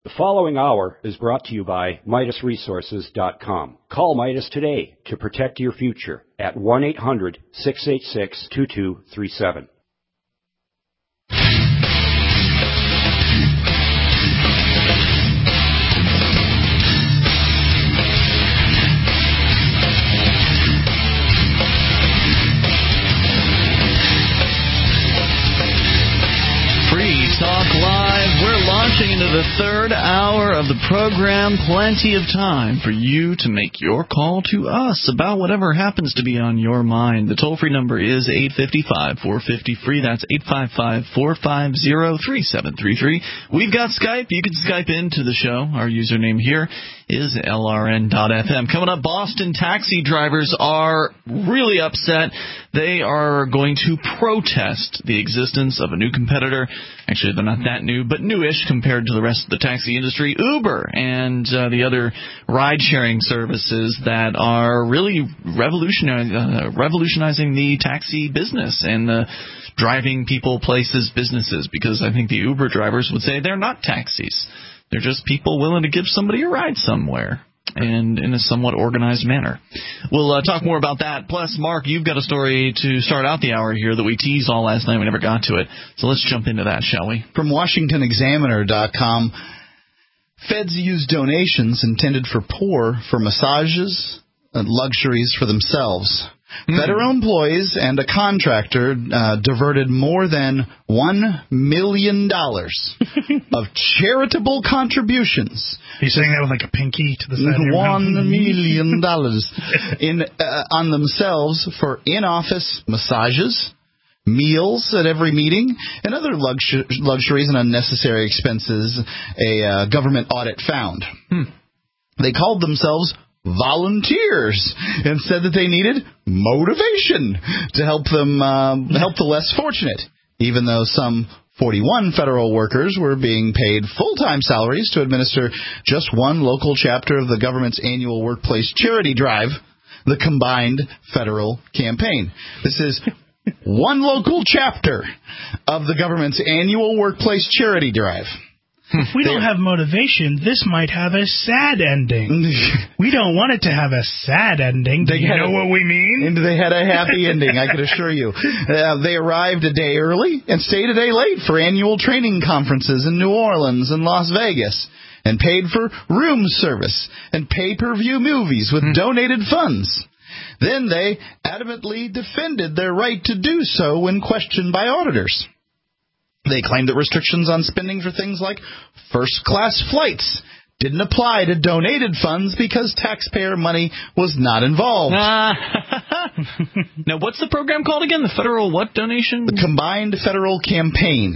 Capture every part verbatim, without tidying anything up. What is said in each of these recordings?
The following hour is brought to you by Midas Resources dot com. Call Midas today to protect your future at one eight hundred, six eight six, two two three seven. Free Talk Live. We're launching into the third hour of the program. Plenty of time for you to make your call to us about whatever happens to be on your mind. The toll-free number is eight five five, four five zero, free. That's eight five five, four five zero, three seven three three. We've got Skype. You can Skype into the show. Our username here is L R N dot F M. Coming up, Boston taxi drivers are really upset. They are going to protest the existence of a new competitor. Actually, they're not that new, but newish compared to the rest of the taxi industry, Uber, and uh, the other ride-sharing services that are really revolutionizing, uh, revolutionizing the taxi business and the driving people, places, businesses, because I think the Uber drivers would say they're not taxis. They're just people willing to give somebody a ride somewhere, and in a somewhat organized manner. We'll uh, talk more about that. Plus, Mark, you've got a story to start out the hour here that we teased all last night. We never got to it. So let's jump into that, shall we? From Washington Examiner dot com, feds use donations intended for poor for massages and luxuries for themselves. Mm. Federal employees and a contractor uh, diverted more than one million dollars of charitable contributions. Are you saying that with like a pinky to the side of your mouth? One million dollars in uh, on themselves for in-office massages, meals at every meeting, and other luxu- luxuries and unnecessary expenses a uh, government audit found. Hmm. They called themselves volunteers and said that they needed motivation to help them um, help the less fortunate, even though some forty-one federal workers were being paid full-time salaries to administer just one local chapter of the government's annual workplace charity drive, the Combined Federal Campaign. This is one local chapter of the government's annual workplace charity drive. If we don't have motivation, this might have a sad ending. We don't want it to have a sad ending. Do you know what we mean? And they had a happy ending, I can assure you. Uh, they arrived a day early and stayed a day late for annual training conferences in New Orleans and Las Vegas, and paid for room service and pay-per-view movies with donated funds. Then they adamantly defended their right to do so when questioned by auditors. They claimed that restrictions on spending for things like first-class flights didn't apply to donated funds because taxpayer money was not involved. Uh, now, what's the program called again? The federal what donation? The Combined Federal Campaign.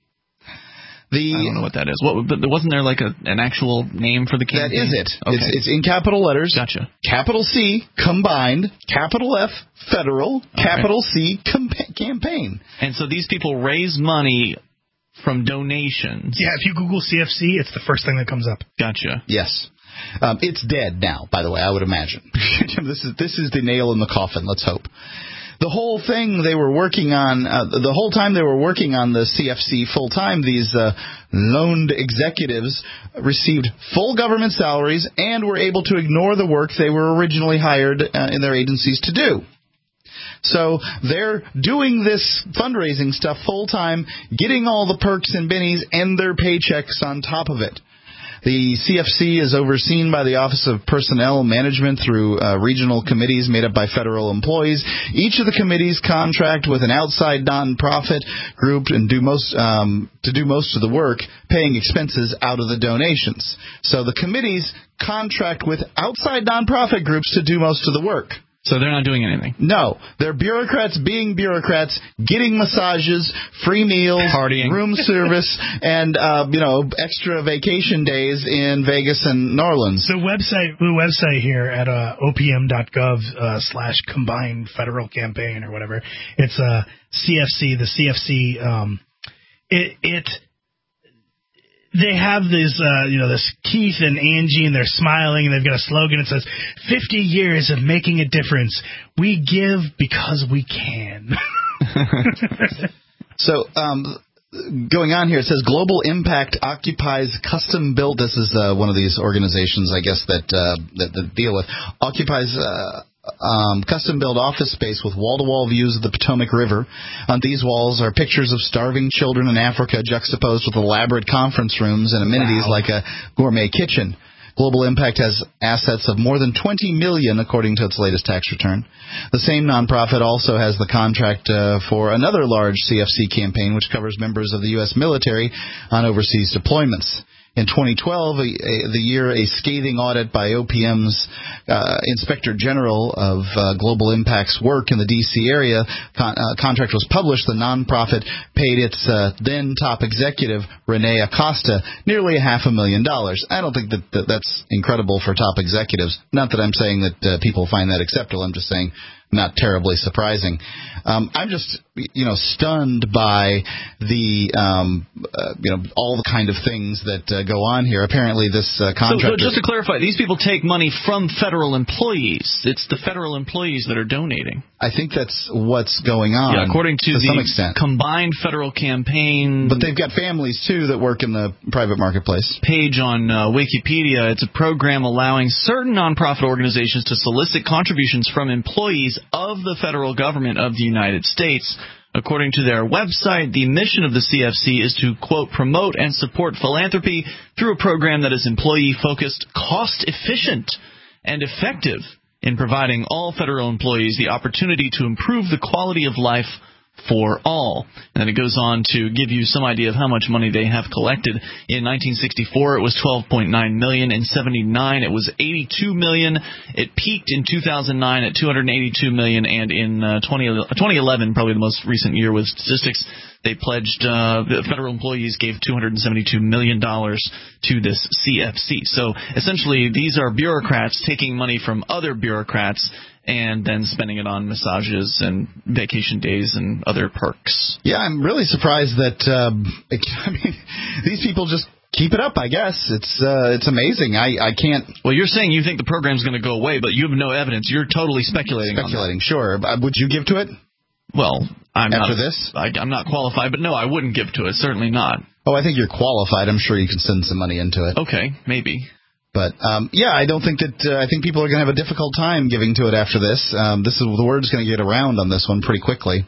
The, I don't know what that is. What, but wasn't there like a, an actual name for the campaign? That is it. Okay. It's, it's in capital letters. Gotcha. Capital C, Combined, capital F, Federal, okay. capital C, com- Campaign. And so these people raise money from donations. Yeah, if you Google C F C, it's the first thing that comes up. Gotcha. Yes. Um, it's dead now, by the way, I would imagine. this is this is the nail in the coffin, let's hope. The whole thing they were working on, uh, the whole time they were working on the C F C full-time, these uh, loaned executives received full government salaries and were able to ignore the work they were originally hired uh, in their agencies to do. So they're doing this fundraising stuff full-time, getting all the perks and bennies and their paychecks on top of it. The C F C is overseen by the Office of Personnel Management through uh, regional committees made up by federal employees. Each of the committees contract with an outside nonprofit group and do most um, to do most of the work, paying expenses out of the donations. So the committees contract with outside nonprofit groups to do most of the work. So they're not doing anything? No. They're bureaucrats being bureaucrats, getting massages, free meals, partying, room service, and, uh, you know, extra vacation days in Vegas and New Orleans. The website the website here at uh, O P M dot gov uh, slash combined federal campaign or whatever, it's uh, C F C, the C F C, um, it, it they have this, uh, you know, this Keith and Angie, and they're smiling, and they've got a slogan that says, fifty years of making a difference. We give because we can. So um, going on here, it says Global Impact occupies custom-built, this is uh, one of these organizations, I guess, that, uh, that, that deal with, occupies uh, um, custom-built office space with wall-to-wall views of the Potomac River. On these walls are pictures of starving children in Africa juxtaposed with elaborate conference rooms and amenities wow. like a gourmet kitchen. Global Impact has assets of more than twenty million dollars, according to its latest tax return. The same nonprofit also has the contract uh, for another large C F C campaign, which covers members of the U S military on overseas deployments. In twenty twelve, a, a, the year a scathing audit by O P M's uh, Inspector General of uh, Global Impact's work in the D C area con- uh, contract was published, the nonprofit paid its uh, then top executive, Rene Acosta, nearly a half a million dollars. I don't think that, that that's incredible for top executives. Not that I'm saying that uh, people find that acceptable. I'm just saying not terribly surprising. Um, I'm just, you know, stunned by the, um, uh, you know, all the kind of things that uh, go on here. Apparently, this uh, contractor. So, so just to clarify, these people take money from federal employees. It's the federal employees that are donating. I think that's what's going on. Yeah, according to, to the some extent. Combined Federal Campaign. But they've got families too that work in the private marketplace. Page on uh, Wikipedia. It's a program allowing certain nonprofit organizations to solicit contributions from employees of the federal government of the United States. According to their website, the mission of the C F C is to, quote, promote and support philanthropy through a program that is employee-focused, cost-efficient, and effective in providing all federal employees the opportunity to improve the quality of life for all. And then it goes on to give you some idea of how much money they have collected. In nineteen sixty-four, it was twelve point nine million dollars. In seventy-nine, it was eighty-two million dollars. It peaked in two thousand nine at two hundred eighty-two million dollars. And in uh, twenty eleven, probably the most recent year with statistics, they pledged, uh, the federal employees gave two hundred seventy-two million dollars to this C F C. So essentially, these are bureaucrats taking money from other bureaucrats and then spending it on massages and vacation days and other perks. Yeah, I'm really surprised that, um, I mean, these people just keep it up, I guess. It's uh, it's amazing. I, I can't... Well, you're saying you think the program's going to go away, but you have no evidence. You're totally speculating Speculating, on that. Sure. Would you give to it? Well, I'm After not, this? I, I'm not qualified, but no, I wouldn't give to it. Certainly not. Oh, I think you're qualified. I'm sure you can send some money into it. Okay, maybe. But, um, yeah, I don't think that, uh, I think people are going to have a difficult time giving to it after this. Um, this is, the word's going to get around on this one pretty quickly.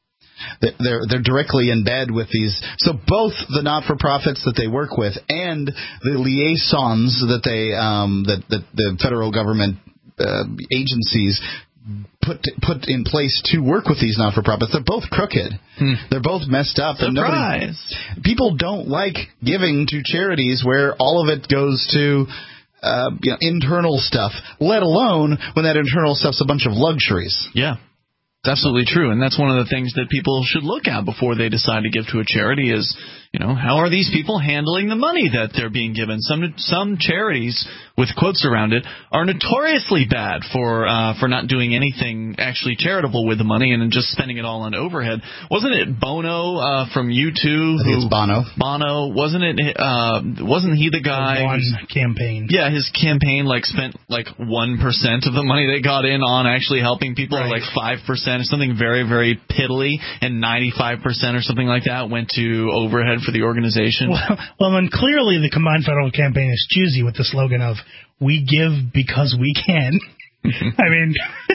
They're, they're directly in bed with these. So both the not-for-profits that they work with and the liaisons that they, um, that, that the federal government, uh, agencies put put in place to work with these not-for-profits, they're both crooked. Hmm. They're both messed up. Surprise. And nobody, people don't like giving to charities where all of it goes to uh, you know, internal stuff, let alone when that internal stuff's a bunch of luxuries. Yeah. It's absolutely true, and that's one of the things that people should look at before they decide to give to a charity is, you know, how are these people handling the money that they're being given? Some some charities, with quotes around it, are notoriously bad for uh, for not doing anything actually charitable with the money and just spending it all on overhead. Wasn't it Bono uh, from U two? I think it's Bono. Bono, wasn't it? Uh, wasn't he the guy? The one campaign. Yeah, his campaign like spent like one percent of the money they got in on actually helping people, right. Or like five percent or something very, very piddly, and ninety-five percent or something like that went to overhead for the organization. Well, well, and clearly the Combined Federal Campaign is choosy with the slogan of, we give because we can. I mean,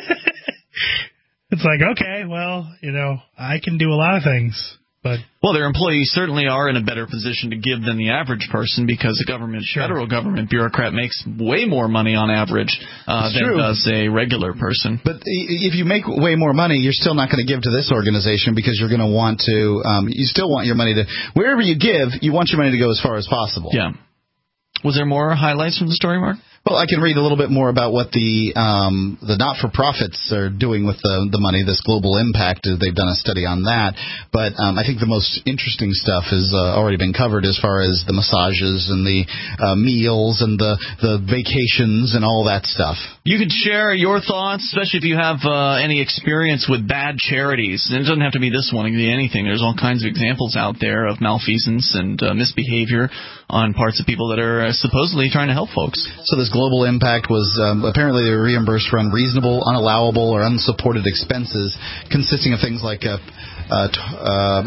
it's like, okay, well, you know, I can do a lot of things. But well, their employees certainly are in a better position to give than the average person because the government, sure. federal government bureaucrat makes way more money on average uh, than true. does a regular person. But if you make way more money, you're still not going to give to this organization because you're going to want to, um, you still want your money to, wherever you give, you want your money to go as far as possible. Yeah. Was there more highlights from the story, Mark? Well, I can read a little bit more about what the um, the not-for-profits are doing with the the money, this Global Impact. They've done a study on that. But um, I think the most interesting stuff has uh, already been covered as far as the massages and the uh, meals and the, the vacations and all that stuff. You can share your thoughts, especially if you have uh, any experience with bad charities. And it doesn't have to be this one. It can be anything. There's all kinds of examples out there of malfeasance and uh, misbehavior on parts of people that are uh, supposedly trying to help folks. So this Global Impact was um, apparently they were reimbursed for unreasonable, unallowable, or unsupported expenses consisting of things like uh, uh, t- uh,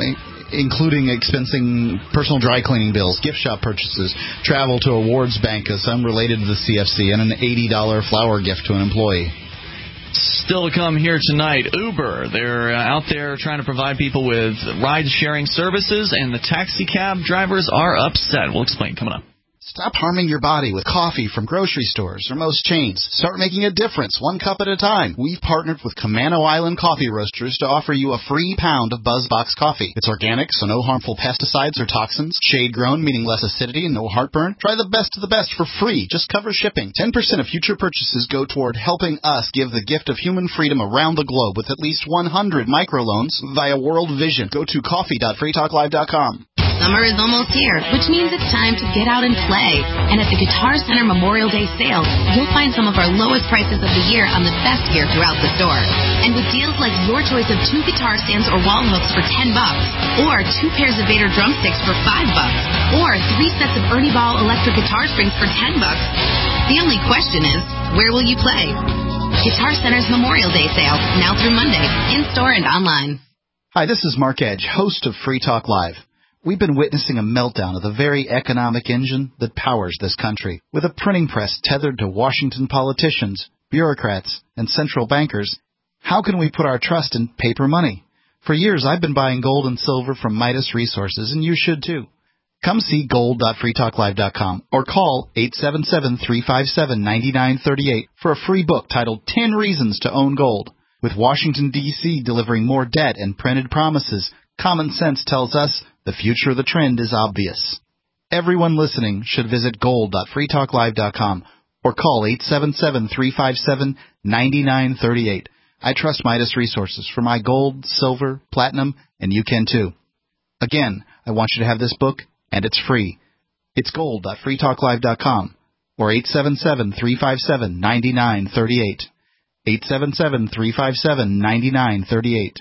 including expensing personal dry cleaning bills, gift shop purchases, travel to awards bank, some related to the C F C, and an eighty dollars flower gift to an employee. Still to come here tonight, Uber. They're uh, out there trying to provide people with ride-sharing services, and the taxi cab drivers are upset. We'll explain coming up. Stop harming your body with coffee from grocery stores or most chains. Start making a difference, one cup at a time. We've partnered with Camano Island Coffee Roasters to offer you a free pound of BuzzBox coffee. It's organic, so no harmful pesticides or toxins. Shade-grown, meaning less acidity and no heartburn. Try the best of the best for free. Just cover shipping. ten percent of future purchases go toward helping us give the gift of human freedom around the globe with at least one hundred microloans via World Vision. Go to coffee dot free talk live dot com. Summer is almost here, which means it's time to get out and play. And at the Guitar Center Memorial Day sale, you'll find some of our lowest prices of the year on the best gear throughout the store. And with deals like your choice of two guitar stands or wall hooks for ten bucks, or two pairs of Vader drumsticks for five bucks, or three sets of Ernie Ball electric guitar strings for ten bucks, the only question is, where will you play? Guitar Center's Memorial Day sale, now through Monday, in-store and online. Hi, this is Mark Edge, host of Free Talk Live. We've been witnessing a meltdown of the very economic engine that powers this country. With a printing press tethered to Washington politicians, bureaucrats, and central bankers, how can we put our trust in paper money? For years, I've been buying gold and silver from Midas Resources, and you should too. Come see gold dot free talk live dot com or call eight seven seven, three five seven, nine nine three eight for a free book titled ten Reasons to Own Gold. With Washington, D C delivering more debt and printed promises, common sense tells us the future of the trend is obvious. Everyone listening should visit gold dot free talk live dot com or call eight seven seven, three five seven, nine nine three eight. I trust Midas Resources for my gold, silver, platinum, and you can too. Again, I want you to have this book, and it's free. It's gold dot free talk live dot com or eight seven seven, three five seven, nine nine three eight. eight seven seven, three five seven, nine nine three eight.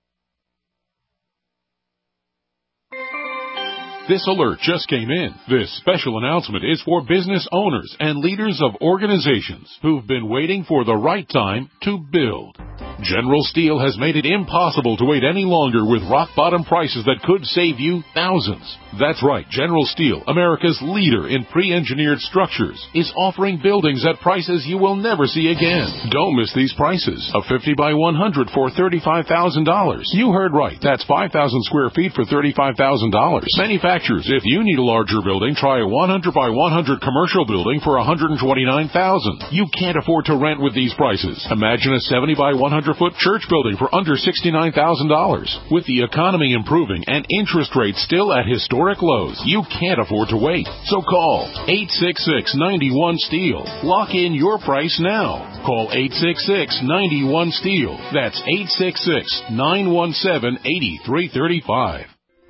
This alert just came in. This special announcement is for business owners and leaders of organizations who've been waiting for the right time to build. General Steel has made it impossible to wait any longer with rock-bottom prices that could save you thousands. That's right, General Steel, America's leader in pre-engineered structures, is offering buildings at prices you will never see again. Don't miss these prices. A fifty by one hundred for thirty-five thousand dollars. You heard right. That's five thousand square feet for thirty-five thousand dollars. Manufacturers, if you need a larger building, try a one hundred by one hundred commercial building for one hundred twenty-nine thousand dollars. You can't afford to rent with these prices. Imagine a seventy by one hundred foot church building for under sixty-nine thousand dollars. With the economy improving and interest rates still at historic lows, you can't afford to wait. So call eight six six, nine one, STEEL. Lock in your price now. Call eight six six, nine one, STEEL. That's eight six six, nine one seven, eight three three five.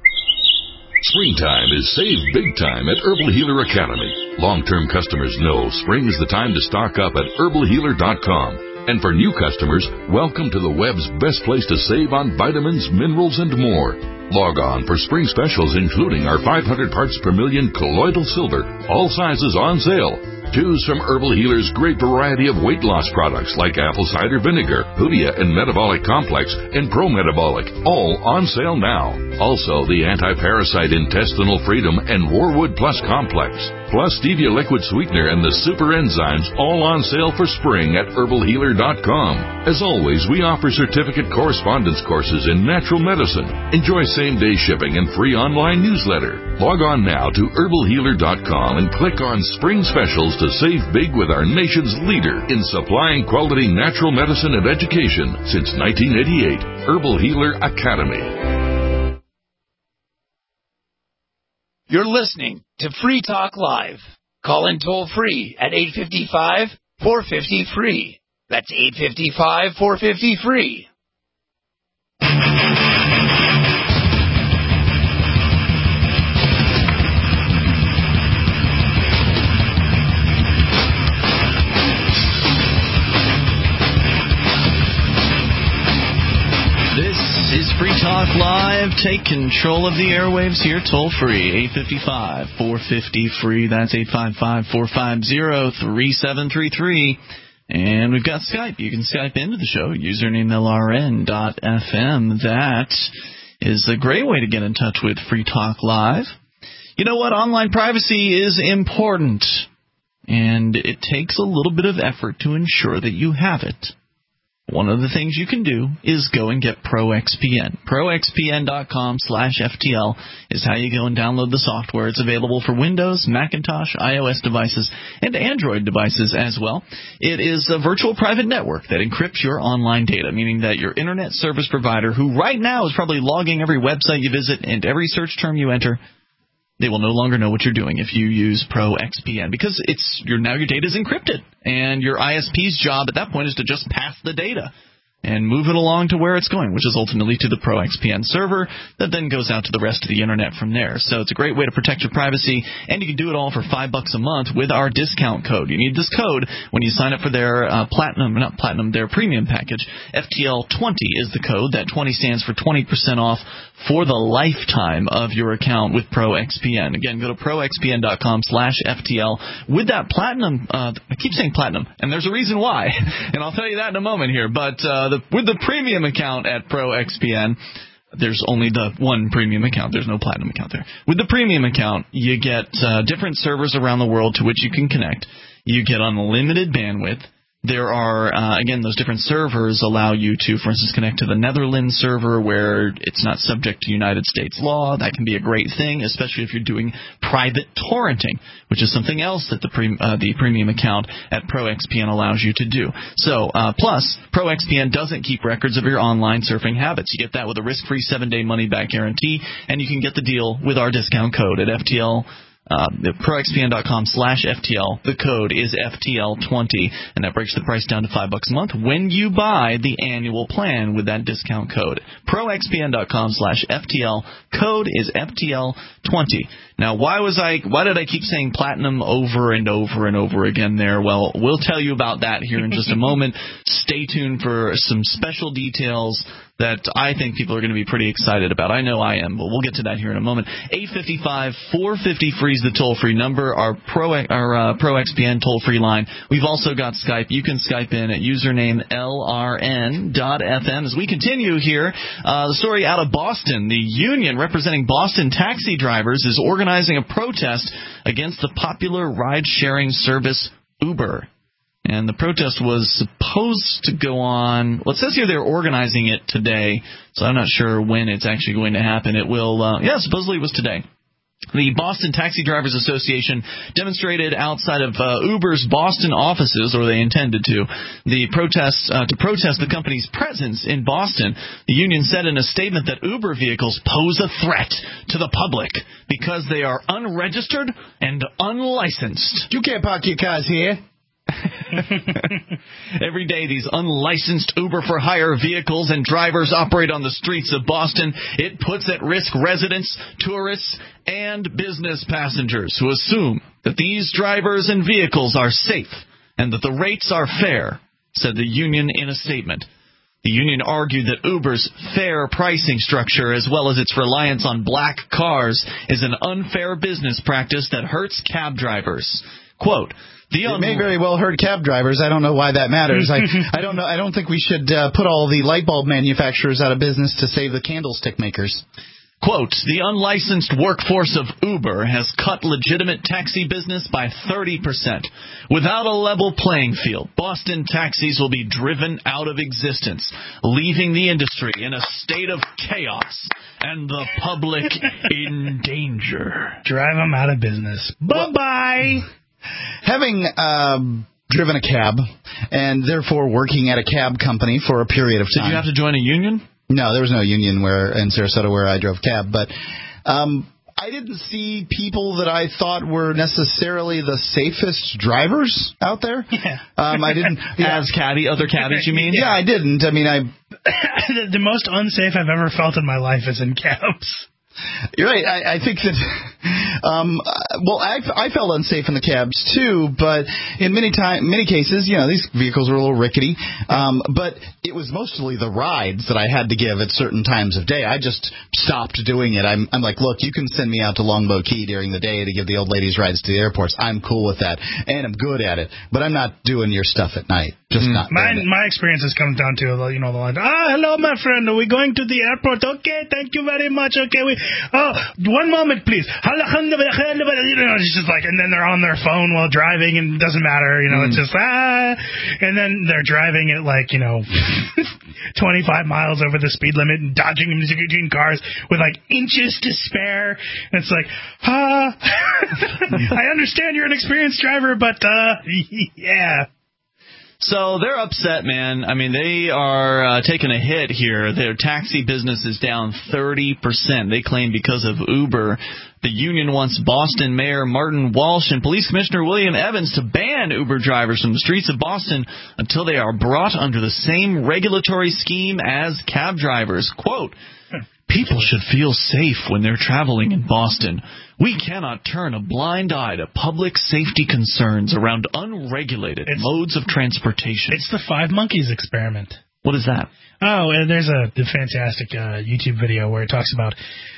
Springtime is save big time at Herbal Healer Academy. Long-term customers know spring is the time to stock up at herbal healer dot com. And for new customers, welcome to the web's best place to save on vitamins, minerals, and more. Log on for spring specials, including our five hundred parts per million colloidal silver, all sizes on sale. Choose from Herbal Healer's great variety of weight loss products like apple cider vinegar, Hoodia and Metabolic Complex, and Pro Metabolic, all on sale now. Also, the Anti-Parasite Intestinal Freedom and Warwood Plus Complex, plus Stevia Liquid Sweetener and the Super Enzymes, all on sale for spring at herbal healer dot com. As always, we offer certificate correspondence courses in natural medicine. Enjoy same-day shipping and free online newsletter. Log on now to herbal healer dot com and click on Spring Specials to save big with our nation's leader in supplying quality natural medicine and education since nineteen eighty-eight, Herbal Healer Academy. You're listening to Free Talk Live. Call in toll free at eight five five, four five zero, free. That's eight five five, four five zero, free. This is Free Talk Live. Take control of the airwaves here, toll free, eight five five, four five zero, free. That's eight five five, four five zero, three seven three three. And we've got Skype. You can Skype into the show, username L R N dot F M. That is a great way to get in touch with Free Talk Live. You know what? Online privacy is important, and it takes a little bit of effort to ensure that you have it. One of the things you can do is go and get ProXPN. ProXPN.com slash FTL is how you go and download the software. It's available for Windows, Macintosh, iOS devices, and Android devices as well. It is a virtual private network that encrypts your online data, meaning that your internet service provider, who right now is probably logging every website you visit and every search term you enter, they will no longer know what you're doing if you use ProXPN, because it's your now your data is encrypted, and your I S P's job at that point is to just pass the data and move it along to where it's going, which is ultimately to the ProXPN server that then goes out to the rest of the internet from there. So it's a great way to protect your privacy, and you can do it all for five bucks a month with our discount code. You need this code when you sign up for their uh, platinum, not platinum, their premium package. F T L twenty is the code. That twenty stands for twenty percent off for the lifetime of your account with ProXPN. Again, go to ProXPN.com slash FTL. With that platinum, uh, I keep saying platinum, and there's a reason why, and I'll tell you that in a moment here, but uh, the, with the premium account at ProXPN, there's only the one premium account. There's no platinum account there. With the premium account, you get uh, different servers around the world to which you can connect. You get unlimited bandwidth. There are, uh, again, those different servers allow you to, for instance, connect to the Netherlands server where it's not subject to United States law. That can be a great thing, especially if you're doing private torrenting, which is something else that the pre- uh, the premium account at ProXPN allows you to do. So, uh, plus, ProXPN doesn't keep records of your online surfing habits. You get that with a risk-free seven-day money-back guarantee, and you can get the deal with our discount code at F T L. Uh, ProXPN.com slash FTL. The code is F T L twenty, and that breaks the price down to five bucks a month when you buy the annual plan with that discount code. ProXPN.com slash FTL. Code is F T L twenty. Now, why was I? Why did I keep saying platinum over and over and over again there? Well, we'll tell you about that here in just a moment. Stay tuned for some special details that I think people are going to be pretty excited about. I know I am, but we'll get to that here in a moment. eight five five, four five zero, free is the toll-free number, our Pro our uh, ProXPN toll-free line. We've also got Skype. You can Skype in at username L R N dot F M. As we continue here, uh, the story out of Boston. The union representing Boston taxi drivers is organizing a protest against the popular ride-sharing service Uber. And the protest was supposed to go on. Well, it says here they're organizing it today, so I'm not sure when it's actually going to happen. It will, uh, yeah, supposedly it was today. The Boston Taxi Drivers Association demonstrated outside of uh, Uber's Boston offices, or they intended to, the protests uh, to protest the company's presence in Boston. The union said in a statement that Uber vehicles pose a threat to the public because they are unregistered and unlicensed. You can't park your cars here. Every day, these unlicensed Uber-for-hire vehicles and drivers operate on the streets of Boston. It puts at risk residents, tourists, and business passengers who assume that these drivers and vehicles are safe and that the rates are fair, said the union in a statement. The union argued that Uber's fair pricing structure, as well as its reliance on black cars, is an unfair business practice that hurts cab drivers. Quote, The it may very well hurt cab drivers. I don't know why that matters. I, I don't know. I don't think we should uh, put all the light bulb manufacturers out of business to save the candlestick makers. Quote, the unlicensed workforce of Uber has cut legitimate taxi business by thirty percent. Without a level playing field, Boston taxis will be driven out of existence, leaving the industry in a state of chaos and the public in danger. Drive them out of business. Bye-bye. Well, having um, driven a cab and therefore working at a cab company for a period of time. Did you have to join a union? No, there was no union where in Sarasota where I drove cab, but um, I didn't see people that I thought were necessarily the safest drivers out there. Yeah. Um, I didn't. Yeah. As caddy, other caddies, you mean? Yeah, I didn't. I mean, I. the, the most unsafe I've ever felt in my life is in cabs. You're right. I, I think that Um, well, I, I felt unsafe in the cabs too, but in many time, many cases, you know, these vehicles were a little rickety. Um, but it was mostly the rides that I had to give at certain times of day. I just stopped doing it. I'm, I'm like, look, you can send me out to Longboat Key during the day to give the old ladies rides to the airports. I'm cool with that, and I'm good at it. But I'm not doing your stuff at night. Just mm. not. My my experiences comes down to, you know, the line. Ah, hello, my friend. Are we going to the airport? Okay, thank you very much. Okay, we. Oh, one moment, please. You know, it's just like, and then they're on their phone while driving, and it doesn't matter. You know, mm. it's just ah, and then they're driving at like, you know, twenty-five miles over the speed limit and dodging between cars with like inches to spare. And it's like, ah, I understand you're an experienced driver, but uh, yeah. So they're upset, man. I mean, they are uh, taking a hit here. Their taxi business is down thirty percent. They claim because of Uber. The union wants Boston Mayor Martin Walsh and Police Commissioner William Evans to ban Uber drivers from the streets of Boston until they are brought under the same regulatory scheme as cab drivers. Quote, people should feel safe when they're traveling in Boston. We cannot turn a blind eye to public safety concerns around unregulated it's, modes of transportation. It's the Five Monkeys experiment. What is that? Oh, and there's a, a fantastic uh, YouTube video where it talks about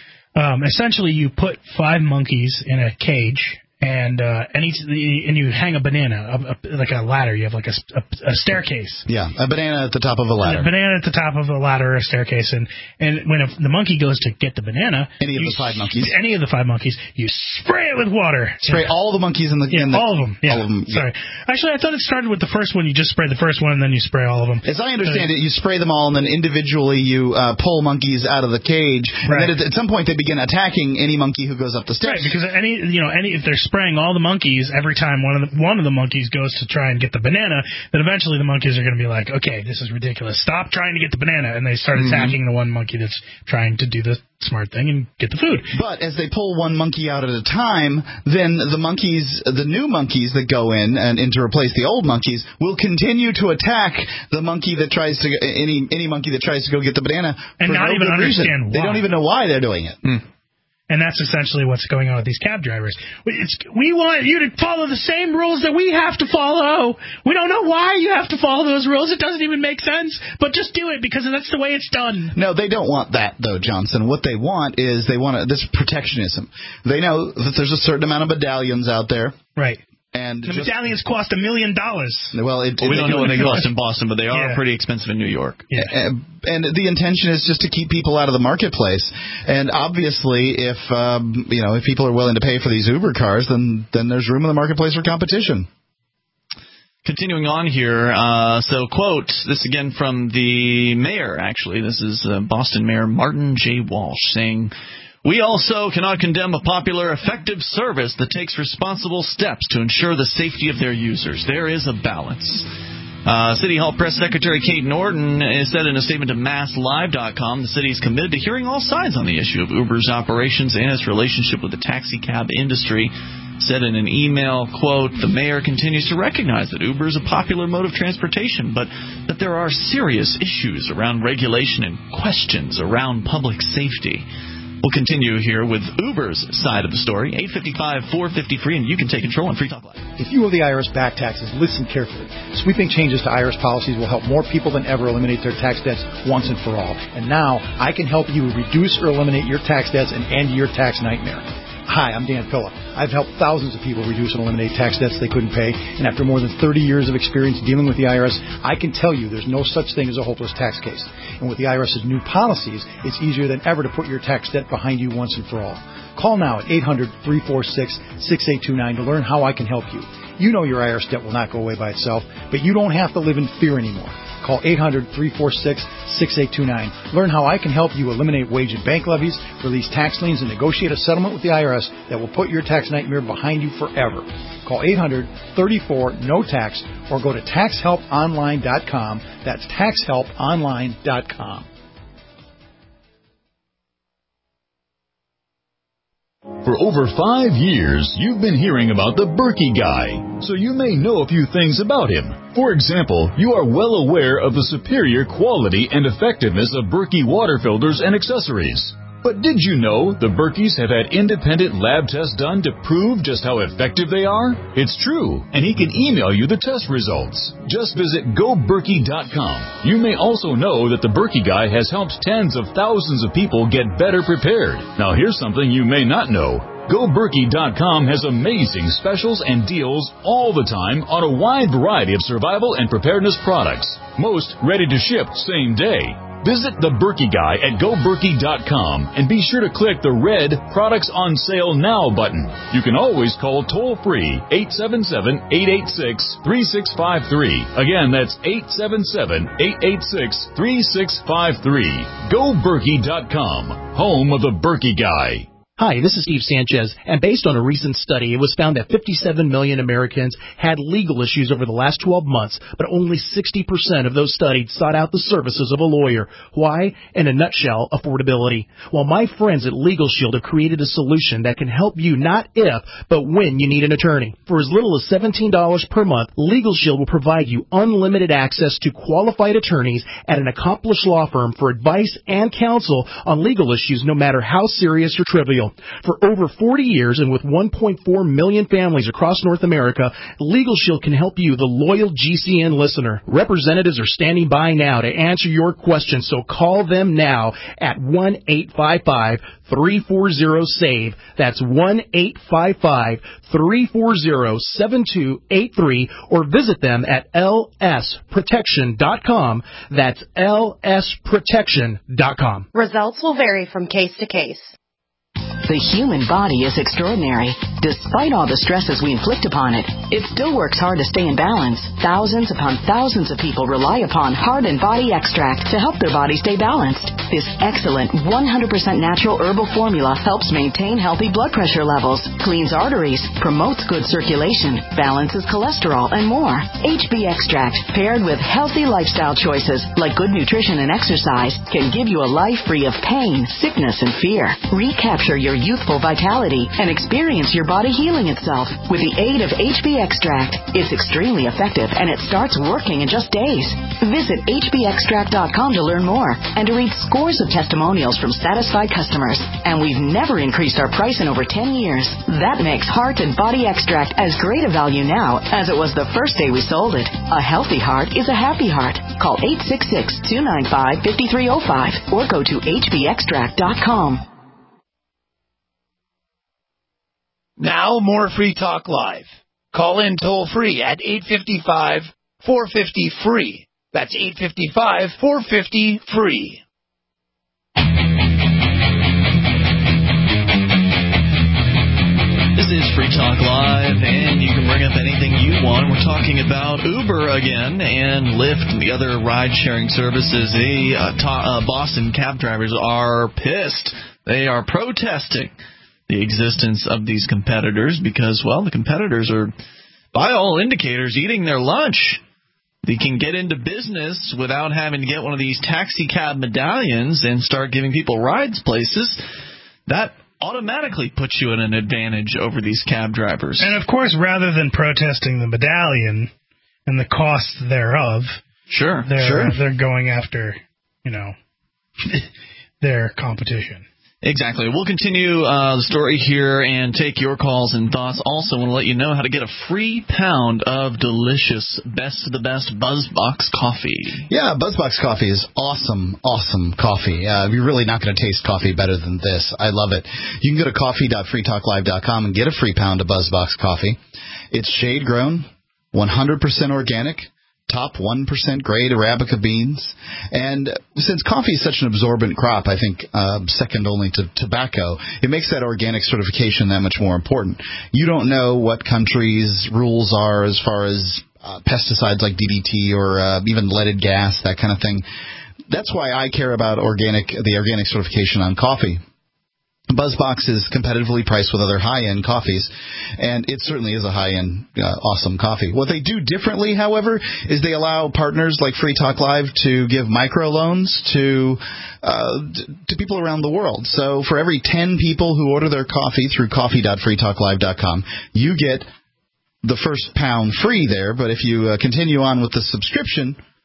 um, essentially you put five monkeys in a cage. And uh, and, each, and you hang a banana, a, a, like a ladder. You have like a, a, a staircase. Yeah, a banana at the top of a ladder. A banana at the top of a ladder or a staircase. And, and when a, the monkey goes to get the banana... Any of the five monkeys. Any of the five monkeys. You spray it with water. Spray yeah. all the monkeys in the... Yeah, in the, all of them. Yeah. All of them. Yeah. Sorry. Actually, I thought it started with the first one. You just spray the first one, and then you spray all of them. As I understand uh, it, you spray them all, and then individually you uh, pull monkeys out of the cage. Right. And then at, at some point they begin attacking any monkey who goes up the steps. Right, because any, you know, any if they're spraying all the monkeys, every time one of the one of the monkeys goes to try and get the banana, then eventually the monkeys are going to be like, okay, this is ridiculous. Stop trying to get the banana. And they start attacking mm-hmm. the one monkey that's trying to do the smart thing and get the food. But as they pull one monkey out at a time, then the monkeys, the new monkeys that go in and, and to replace the old monkeys will continue to attack the monkey that tries to, any any monkey that tries to go get the banana. And not no even understand reason. why. They don't even know why they're doing it. Mm. And that's essentially what's going on with these cab drivers. It's, we want you to follow the same rules that we have to follow. We don't know why you have to follow those rules. It doesn't even make sense. But just do it because that's the way it's done. No, they don't want that, though, Johnson. What they want is they want a, this protectionism. They know that there's a certain amount of medallions out there. Right. And the just, medallions cost a million dollars. Well, it, well we it, don't know what they cost in Boston, but they are yeah. pretty expensive in New York. Yeah. And, and the intention is just to keep people out of the marketplace. And obviously, if um, you know, if people are willing to pay for these Uber cars, then then there's room in the marketplace for competition. Continuing on here, uh, so quote, this again from the mayor, actually. This is uh, Boston Mayor Martin J. Walsh saying, we also cannot condemn a popular, effective service that takes responsible steps to ensure the safety of their users. There is a balance. Uh, City Hall Press Secretary Kate Norton said in a statement to Mass Live dot com, the city is committed to hearing all sides on the issue of Uber's operations and its relationship with the taxi cab industry. Said in an email, quote, the mayor continues to recognize that Uber is a popular mode of transportation, but that there are serious issues around regulation and questions around public safety. We'll continue here with Uber's side of the story, eight five five, four five zero, free, and you can take control on Free Talk Live. If you owe the I R S back taxes, listen carefully. Sweeping changes to I R S policies will help more people than ever eliminate their tax debts once and for all. And now, I can help you reduce or eliminate your tax debts and end your tax nightmare. Hi, I'm Dan Pilla. I've helped thousands of people reduce and eliminate tax debts they couldn't pay, and after more than thirty years of experience dealing with the I R S, I can tell you there's no such thing as a hopeless tax case. And with the IRS's new policies, it's easier than ever to put your tax debt behind you once and for all. Call now at eight hundred, three four six, six eight two nine to learn how I can help you. You know your I R S debt will not go away by itself, but you don't have to live in fear anymore. Call eight hundred, three four six, six eight two nine. Learn how I can help you eliminate wage and bank levies, release tax liens, and negotiate a settlement with the I R S that will put your tax nightmare behind you forever. Call eight hundred, thirty-four, no tax or go to tax help online dot com. That's tax help online dot com. For over five years, you've been hearing about the Berkey guy, so you may know a few things about him. For example, you are well aware of the superior quality and effectiveness of Berkey water filters and accessories. But did you know the Berkeys have had independent lab tests done to prove just how effective they are? It's true, and he can email you the test results. Just visit go berkey dot com. You may also know that the Berkey Guy has helped tens of thousands of people get better prepared. Now here's something you may not know. go berkey dot com has amazing specials and deals all the time on a wide variety of survival and preparedness products. Most ready to ship same day. Visit the Berkey Guy at go berkey dot com and be sure to click the red Products on Sale Now button. You can always call toll-free eight seven seven, eight eight six, three six five three. Again, that's eight seven seven, eight eight six, three six five three. go berkey dot com, home of the Berkey Guy. Hi, this is Steve Sanchez, and based on a recent study, it was found that fifty-seven million Americans had legal issues over the last twelve months, but only sixty percent of those studied sought out the services of a lawyer. Why? In a nutshell, affordability. Well, my friends at Legal Shield have created a solution that can help you not if, but when you need an attorney. For as little as seventeen dollars per month, Legal Shield will provide you unlimited access to qualified attorneys at an accomplished law firm for advice and counsel on legal issues, no matter how serious or trivial. For over forty years and with one point four million families across North America, Legal Shield can help you, the loyal G C N listener. Representatives are standing by now to answer your questions, so call them now at one eight five five, three four zero, SAVE. That's one eight five five, three four zero, seven two eight three, or visit them at L S protection dot com. That's L S protection dot com. Results will vary from case to case. The human body is extraordinary. Despite all the stresses we inflict upon it, it still works hard to stay in balance. Thousands upon thousands of people rely upon Heart and Body Extract to help their body stay balanced. This excellent one hundred percent natural herbal formula helps maintain healthy blood pressure levels, cleans arteries, promotes good circulation, balances cholesterol, and more. H B Extract, paired with healthy lifestyle choices like good nutrition and exercise, can give you a life free of pain, sickness, and fear. Recapture your youthful vitality and experience your body healing itself with the aid of H B Extract. It's extremely effective and it starts working in just days. Visit H B extract dot com to learn more and to read scores of testimonials from satisfied customers. And we've never increased our price in over ten years. That makes Heart and Body Extract as great a value now as it was the first day we sold it. A healthy heart is a happy heart. Call eight six six, two nine five, five three zero five or go to H B extract dot com. Now, more Free Talk Live. Call in toll-free at eight five five, four five zero, free. That's eight five five, four five zero, free. This is Free Talk Live, and you can bring up anything you want. We're talking about Uber again and Lyft and the other ride-sharing services. The uh, ta- uh, Boston cab drivers are pissed. They are protesting the existence of these competitors because, well, the competitors are, by all indicators, eating their lunch. They can get into business without having to get one of these taxi cab medallions and start giving people rides places. That automatically puts you at an advantage over these cab drivers. And, of course, rather than protesting the medallion and the cost thereof, sure, they're, sure. they're going after, you know, their competition. Exactly. We'll continue uh, the story here and take your calls and thoughts. Also, want to let you know how to get a free pound of delicious, best of the best BuzzBox coffee. Yeah, BuzzBox coffee is awesome, awesome coffee. Uh, you're really not going to taste coffee better than this. I love it. You can go to coffee dot free talk live dot com and get a free pound of BuzzBox coffee. It's shade-grown, one hundred percent organic, top one percent grade Arabica beans. And since coffee is such an absorbent crop, I think uh, second only to tobacco, it makes that organic certification that much more important. You don't know what countries' rules are as far as uh, pesticides like D D T or uh, even leaded gas, that kind of thing. That's why I care about organic, the organic certification on coffee. BuzzBox is competitively priced with other high-end coffees, and it certainly is a high-end, uh, awesome coffee. What they do differently, however, is they allow partners like Free Talk Live to give microloans to uh, to people around the world. So for every ten people who order their coffee through coffee dot free talk live dot com, you get the first pound free there, but if you uh, continue on with the subscription,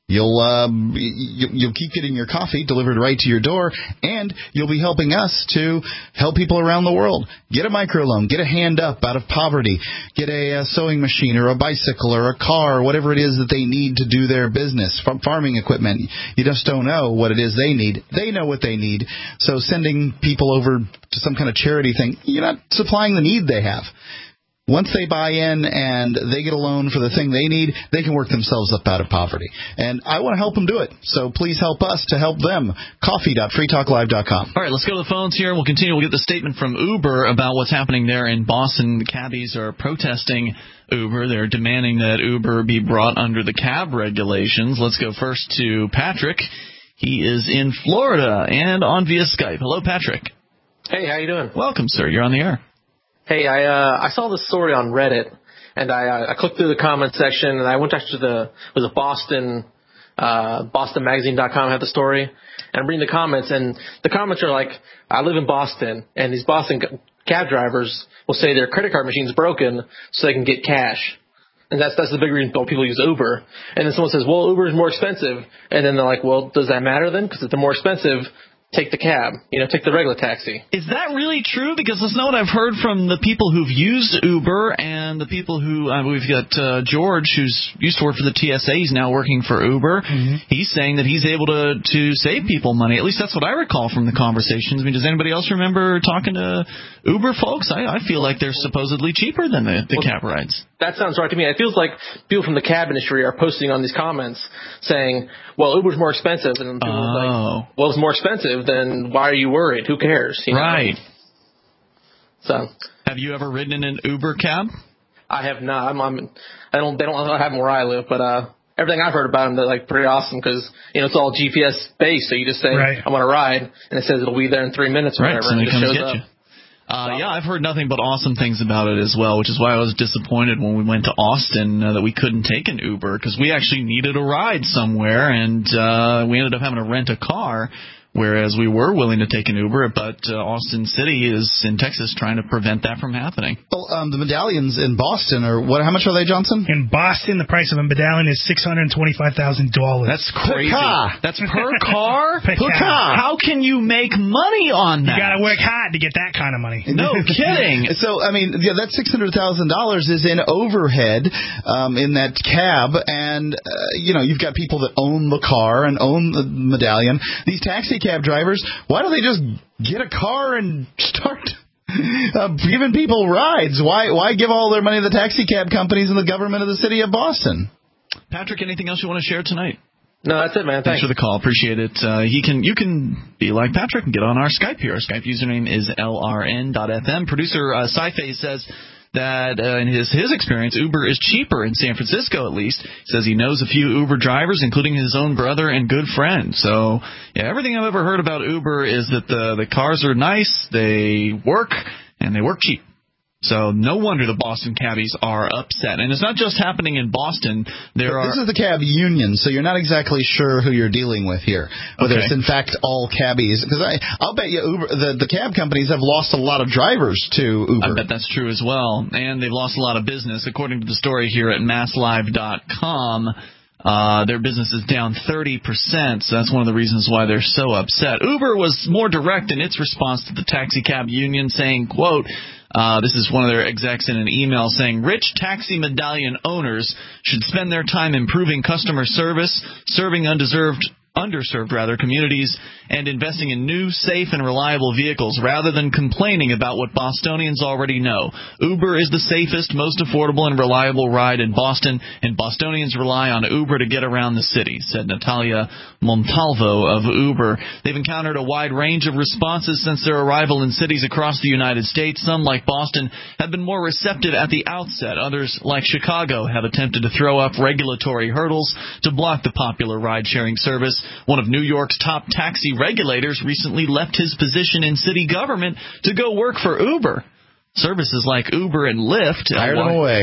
You'll uh, you'll keep getting your coffee delivered right to your door, and you'll be helping us to help people around the world. Get a microloan, get a hand up out of poverty, get a, a sewing machine or a bicycle or a car or whatever it is that they need to do their business. From farming equipment, you just don't know what it is they need. They know what they need. So sending people over to some kind of charity thing, you're not supplying the need they have. Once they buy in and they get a loan for the thing they need, they can work themselves up out of poverty. And I want to help them do it. So please help us to help them. coffee dot free talk live dot com. All right, let's go to the phones here. We'll continue. We'll get the statement from Uber about what's happening there in Boston. The cabbies are protesting Uber. They're demanding that Uber be brought under the cab regulations. Let's go first to Patrick. He is in Florida and on via Skype. Hello, Patrick. Hey, how you doing? Welcome, sir. You're on the air. Hey, I uh, I saw this story on Reddit, and I uh, I clicked through the comment section, and I went actually to the it was a Boston uh, Boston Magazine dot com had the story, and I'm reading the comments, and the comments are like, I live in Boston, and these Boston cab drivers will say their credit card machine's broken so they can get cash. And that's that's the big reason people use Uber. And then someone says, well, Uber is more expensive. And then they're like, well, does that matter then? Because if they're more expensive, take the cab, you know, take the regular taxi. Is that really true? Because that's not what I've heard from the people who've used Uber and the people who, uh, we've got uh, George, who's used to work for the T S A. He's now working for Uber. Mm-hmm. He's saying that he's able to, to save people money. At least that's what I recall from the conversations. I mean, does anybody else remember talking to Uber folks? I, I feel like they're supposedly cheaper than the, the well, cab rides. That sounds right to me. It feels like people from the cab industry are posting on these comments saying, well, Uber's more expensive. And people oh. are like, well, it's more expensive, then why are you worried? Who cares? You know? Right. So, have you ever ridden in an Uber cab? I have not. I'm, I'm I don't. They don't have them where I live, but uh, everything I've heard about them, they're like pretty awesome because you know it's all G P S based. So you just say, right. I want to ride, and it says it'll be there in three minutes or right, whatever, and and it comes shows get up. You. Uh, yeah, I've heard nothing but awesome things about it as well, which is why I was disappointed when we went to Austin uh, that we couldn't take an Uber because we actually needed a ride somewhere, and uh, we ended up having to rent a car. Whereas we were willing to take an Uber, but uh, Austin City is in Texas trying to prevent that from happening. Well, um, the medallions in Boston are what? How much are they, Johnson? In Boston, the price of a medallion is six hundred twenty-five thousand dollars. That's crazy. Per car. That's per car. per, per car. How can you make money on that? You got to work hard to get that kind of money. No kidding. So I mean, yeah, that six hundred thousand dollars is in overhead um, in that cab, and uh, you know you've got people that own the car and own the medallion. These taxi cab drivers, why don't they just get a car and start uh, giving people rides? Why why give all their money to the taxi cab companies and the government of the city of Boston? Patrick, anything else you want to share tonight? No, that's it, man. Thanks, Thanks for the call. Appreciate it. Uh, he can, you can be like Patrick and get on our Skype here. Our Skype username is L R N dot F M. Producer uh, Sci-Fi says that uh, in his his experience, Uber is cheaper in San Francisco, at least. He says he knows a few Uber drivers, including his own brother and good friend. So, yeah, everything I've ever heard about Uber is that the, the cars are nice, they work, and they work cheap. So no wonder the Boston cabbies are upset. And it's not just happening in Boston. There are This is the cab union, so you're not exactly sure who you're dealing with here, whether okay. it's in fact all cabbies. Because I'll bet you Uber, the, the cab companies have lost a lot of drivers to Uber. I bet that's true as well. And they've lost a lot of business. According to the story here at mass live dot com, Uh, their business is down thirty percent, so that's one of the reasons why they're so upset. Uber was more direct in its response to the taxi cab union, saying, quote, uh, this is one of their execs in an email saying, rich taxi medallion owners should spend their time improving customer service, serving undeserved underserved rather communities, and investing in new, safe, and reliable vehicles rather than complaining about what Bostonians already know. Uber is the safest, most affordable, and reliable ride in Boston, and Bostonians rely on Uber to get around the city, said Natalia Montalvo of Uber. They've encountered a wide range of responses since their arrival in cities across the United States. Some, like Boston, have been more receptive at the outset. Others, like Chicago, have attempted to throw up regulatory hurdles to block the popular ride-sharing service. One of New York's top taxi regulators recently left his position in city government to go work for Uber. Services like Uber and Lyft hired him away.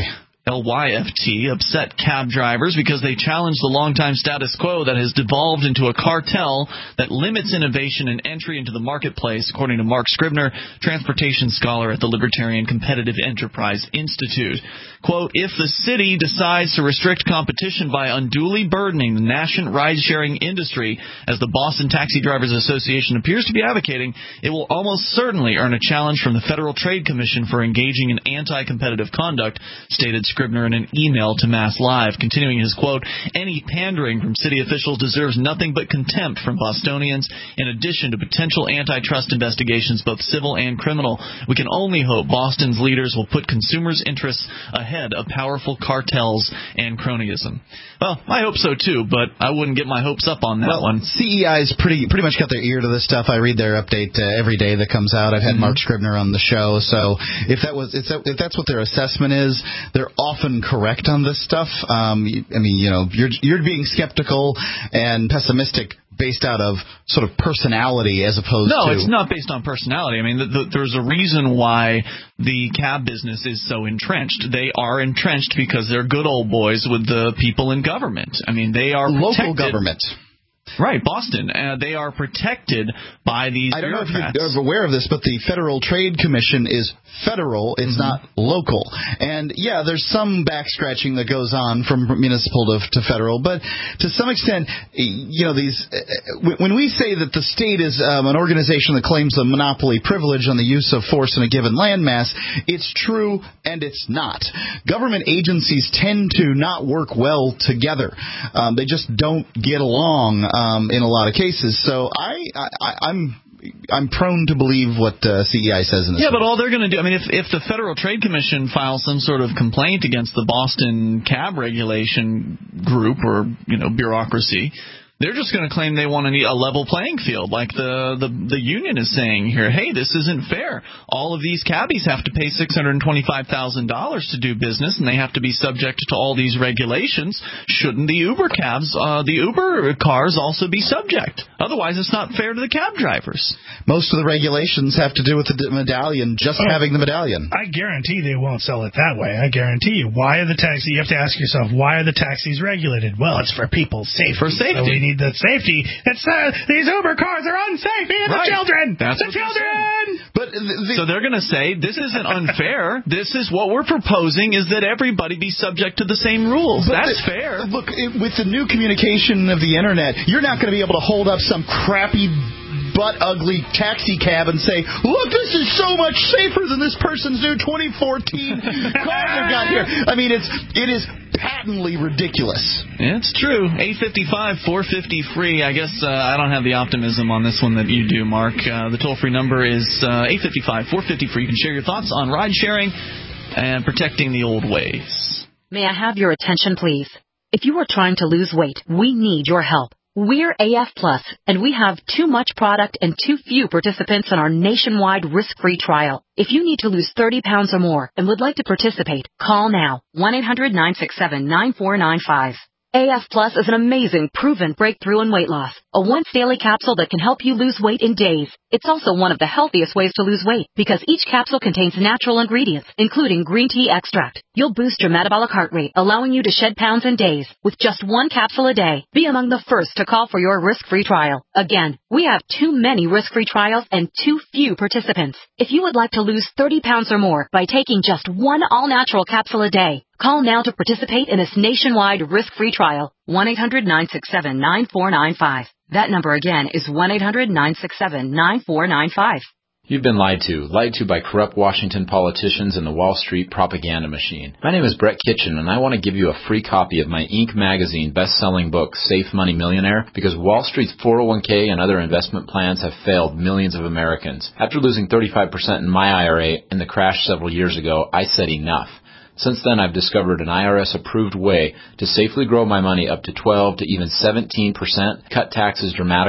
L Y F T, upset cab drivers because they challenge the longtime status quo that has devolved into a cartel that limits innovation and entry into the marketplace, according to Mark Scribner, transportation scholar at the Libertarian Competitive Enterprise Institute. Quote, if the city decides to restrict competition by unduly burdening the nascent ride-sharing industry, as the Boston Taxi Drivers Association appears to be advocating, it will almost certainly earn a challenge from the Federal Trade Commission for engaging in anti-competitive conduct, stated Scribner in an email to Mass Live. Continuing his quote, any pandering from city officials deserves nothing but contempt from Bostonians, in addition to potential antitrust investigations, both civil and criminal. We can only hope Boston's leaders will put consumers' interests ahead of powerful cartels and cronyism. Well, I hope so too, but I wouldn't get my hopes up on that well, one. C E I's pretty pretty much got their ear to this stuff. I read their update uh, every day that comes out. I've had mm-hmm. Mark Scribner on the show, so if that was if, that, if that's what their assessment is, they're often correct on this stuff. Um, I mean, you know, you're you're being skeptical and pessimistic based out of sort of personality as opposed no, to... No, it's not based on personality. I mean, the, the, there's a reason why the cab business is so entrenched. They are entrenched because they're good old boys with the people in government. I mean, they are protected. Local government. Right, Boston. Uh, they are protected by these I don't bureaucrats. know if you're aware of this, but the Federal Trade Commission is federal. It's mm-hmm. not local. And, yeah, there's some back-scratching that goes on from municipal to, to federal. But to some extent, you know, these uh, when we say that the state is um, an organization that claims a monopoly privilege on the use of force in a given landmass, it's true and it's not. Government agencies tend to not work well together. Um, they just don't get along. Um, in a lot of cases, so I, I, I'm I'm prone to believe what uh, C E I says in this. Yeah, one. but all they're going to do, I mean, if if the Federal Trade Commission files some sort of complaint against the Boston cab regulation group or you know bureaucracy, they're just going to claim they want a level playing field, like the, the the union is saying here. Hey, this isn't fair. All of these cabbies have to pay six hundred twenty-five thousand dollars to do business, and they have to be subject to all these regulations. Shouldn't the Uber cabs, uh, the Uber cars also be subject? Otherwise, it's not fair to the cab drivers. Most of the regulations have to do with the medallion, just oh, having the medallion. I guarantee they won't sell it that way. I guarantee you. Why are the taxis? You have to ask yourself, why are the taxis regulated? Well, it's for people's safety. For safety. So we need the safety. It's uh, these Uber cars are unsafe. And right. the children. That's the children. But the, the, so they're going to say this isn't unfair. This is what we're proposing is that everybody be subject to the same rules. That's the, fair. Look, it, with the new communication of the internet, you're not going to be able to hold up some crappy butt ugly taxi cab and say, look, this is so much safer than this person's new twenty fourteen car they've got here. I mean, it's it is patently ridiculous. It's true. eight five five, four five zero, free. I guess uh, I don't have the optimism on this one that you do, Mark. Uh, the toll-free number is uh, eight five five, four five zero, free. You can share your thoughts on ride-sharing and protecting the old ways. May I have your attention, please? If you are trying to lose weight, we need your help. We're A F Plus, and we have too much product and too few participants in our nationwide risk-free trial. If you need to lose thirty pounds or more and would like to participate, call now, one eight hundred, nine six seven, nine four nine five. A F Plus is an amazing, proven breakthrough in weight loss. A once-daily capsule that can help you lose weight in days. It's also one of the healthiest ways to lose weight because each capsule contains natural ingredients, including green tea extract. You'll boost your metabolic heart rate, allowing you to shed pounds in days with just one capsule a day. Be among the first to call for your risk-free trial. Again, we have too many risk-free trials and too few participants. If you would like to lose thirty pounds or more by taking just one all-natural capsule a day, call now to participate in this nationwide risk-free trial, one eight hundred, nine six seven, nine four nine five. That number again is one eight hundred, nine six seven, nine four nine five. You've been lied to. Lied to by corrupt Washington politicians and the Wall Street propaganda machine. My name is Brett Kitchen, and I want to give you a free copy of my Inc magazine best-selling book, Safe Money Millionaire, because Wall Street's four oh one k and other investment plans have failed millions of Americans. After losing thirty-five percent in my I R A in the crash several years ago, I said enough. Since then, I've discovered an I R S-approved way to safely grow my money up to twelve to even seventeen percent, cut taxes dramatically,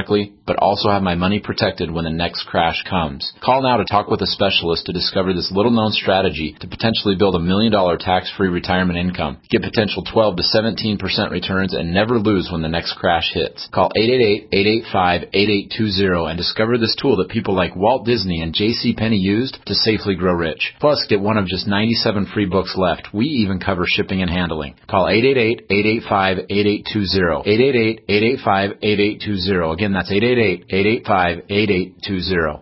but also have my money protected when the next crash comes. Call now to talk with a specialist to discover this little-known strategy to potentially build a million-dollar tax-free retirement income. Get potential twelve to seventeen percent returns and never lose when the next crash hits. Call eight eight eight, eight eight five, eight eight two zero and discover this tool that people like Walt Disney and J C Penney used to safely grow rich. Plus, get one of just ninety-seven free books left. We even cover shipping and handling. Call eight eight eight, eight eight five, eight eight two zero. eight eight eight, eight eight five, eight eight two zero. Again, that's eight eight eight, eight eight five, eight eight two zero.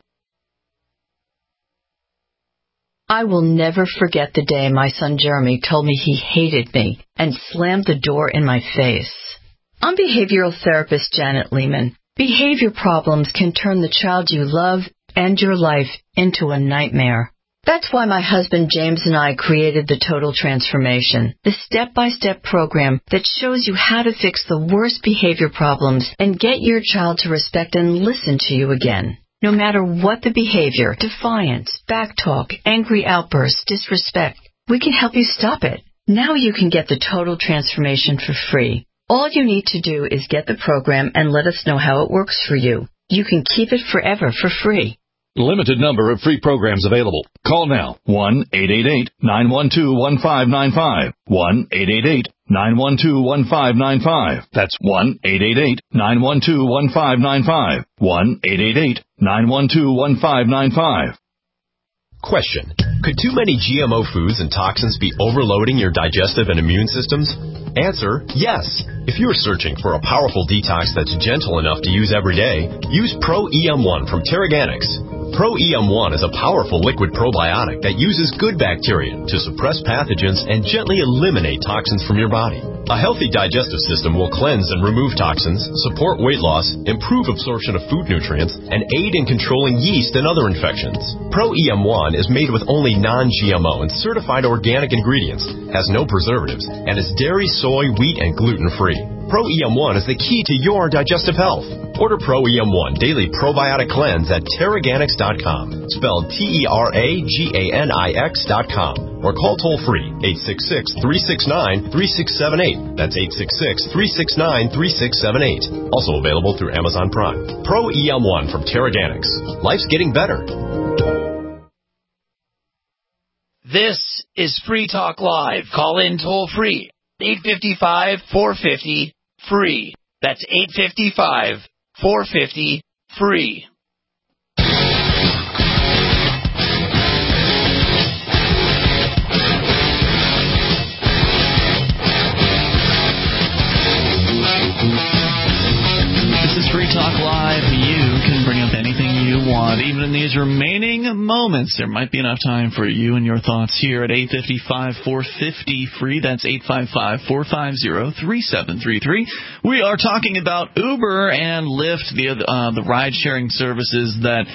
I will never forget the day my son Jeremy told me he hated me and slammed the door in my face. I'm behavioral therapist Janet Lehman. Behavior problems can turn the child you love and your life into a nightmare. That's why my husband James and I created the Total Transformation, the step-by-step program that shows you how to fix the worst behavior problems and get your child to respect and listen to you again. No matter what the behavior, defiance, backtalk, angry outbursts, disrespect, we can help you stop it. Now you can get the Total Transformation for free. All you need to do is get the program and let us know how it works for you. You can keep it forever for free. Limited number of free programs available. Call now. one eight eight eight, nine one two, one five nine five. one eight eight eight, nine one two, one five nine five. That's one eight eight eight, nine one two, one five nine five. one eight eight eight, nine one two, one five nine five. Question. Could too many G M O foods and toxins be overloading your digestive and immune systems? Answer, yes. If you're searching for a powerful detox that's gentle enough to use every day, use Pro E M one from Terraganics. Pro E M one is a powerful liquid probiotic that uses good bacteria to suppress pathogens and gently eliminate toxins from your body. A healthy digestive system will cleanse and remove toxins, support weight loss, improve absorption of food nutrients, and aid in controlling yeast and other infections. Pro E M one is made with only non-G M O and certified organic ingredients, has no preservatives, and is dairy, soy, wheat, and gluten-free. Pro E M one is the key to your digestive health. Order Pro E M one Daily Probiotic Cleanse at Terraganics dot com, spelled T E R A G A N I X dot com, or call toll-free eight six six, three six nine, three six seven eight. That's eight six six, three six nine, three six seven eight. Also available through Amazon Prime. Pro E M one from Terraganics. Life's getting better. This is Free Talk Live. Call in toll-free. eight five five, four five zero, free. That's eight five five, four five zero, free. This is Free Talk Live. You can bring up anything you want. Even in these remaining moments, there might be enough time for you and your thoughts here at eight five five, four five zero, free. That's eight five five, four five zero, three seven three three. We are talking about Uber and Lyft, the, uh, the ride-sharing services that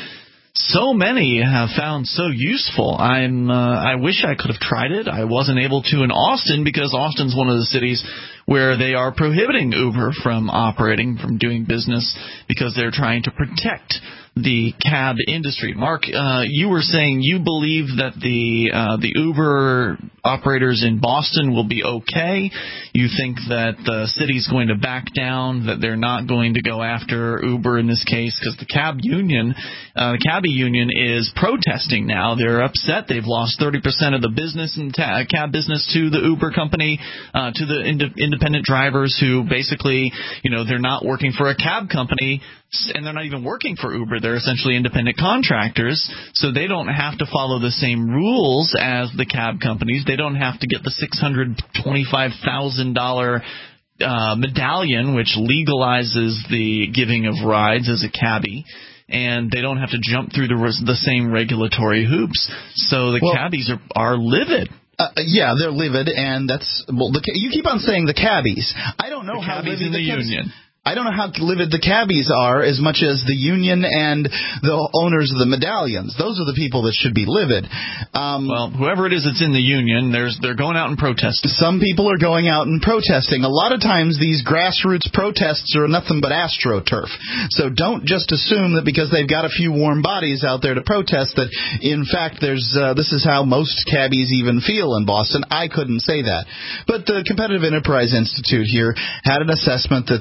so many have found so useful. I'm, uh, I wish I could have tried it. I wasn't able to in Austin because Austin's one of the cities where they are prohibiting Uber from operating, from doing business, because they're trying to protect the cab industry. Mark, uh, you were saying you believe that the uh, the Uber operators in Boston will be okay. You think that the city's going to back down, that they're not going to go after Uber in this case, because the cab union, uh, the cabbie union is protesting now. They're upset. They've lost thirty percent of the business and ta- cab business to the Uber company, uh, to the ind- independent drivers who basically, you know, they're not working for a cab company, and they're not even working for Uber. They're essentially independent contractors, so they don't have to follow the same rules as the cab companies. They don't have to get the six hundred twenty-five thousand dollars uh, medallion, which legalizes the giving of rides as a cabbie. And they don't have to jump through the, the same regulatory hoops. So the well, cabbies are, are livid. Uh, yeah, they're livid, and that's well. The, you keep on saying the cabbies. I don't know the how cabbies livid in the, the union. I don't know how livid the cabbies are as much as the union and the owners of the medallions. Those are the people that should be livid. Um, well, whoever it is that's in the union, there's they're going out and protesting. Some people are going out and protesting. A lot of times these grassroots protests are nothing but AstroTurf. So don't just assume that because they've got a few warm bodies out there to protest that, in fact, there's uh, this is how most cabbies even feel in Boston. I couldn't say that. But the Competitive Enterprise Institute here had an assessment that the uh,